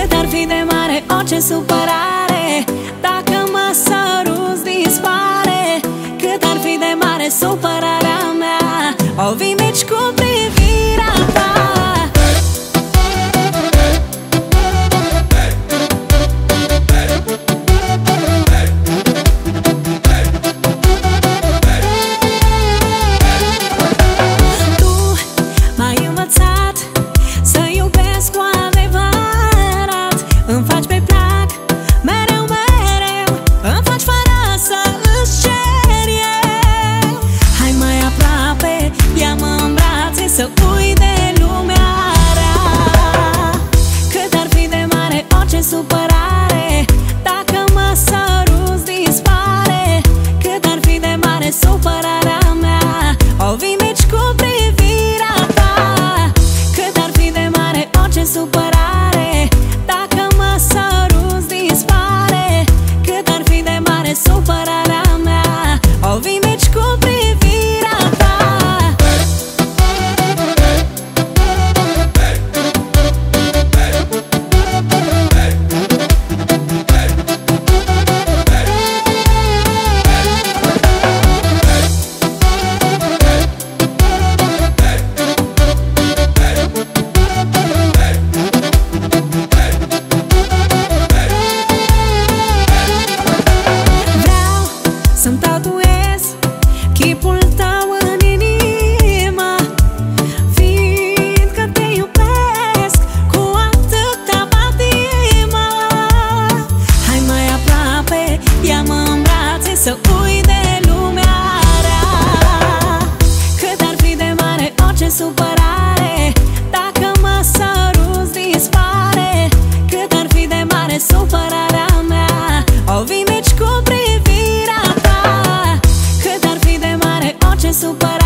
Cât ar fi de mare orice supărare, dacă mă săruți dispare. Cât ar fi de mare supărarea mea, o vindeci cu privirea ta. Să uit de lumea rea. Cât ar fi de mare orice supărare, dacă mă săruți dispare. Cât ar fi de mare supărarea mea, o vindeci cu privirea ta. Cât ar fi de mare orice supărare, dacă mă săruți dispare. Cât ar fi de mare supărarea mea, o vindeci cu privirea ta. Să-mi tatuez chipul tău în inimă, fiindcă te iubesc cu atâta patimă. Hai mai aproape, ia-mă în brațe, să uit de lumea rea. Cât ar fi de mare orice supărare, dacă mă săruți dispare. Cât ar fi de mare supărarea mea, o vindeci cu privirea ta. Cât ar fi de mare orice supărare,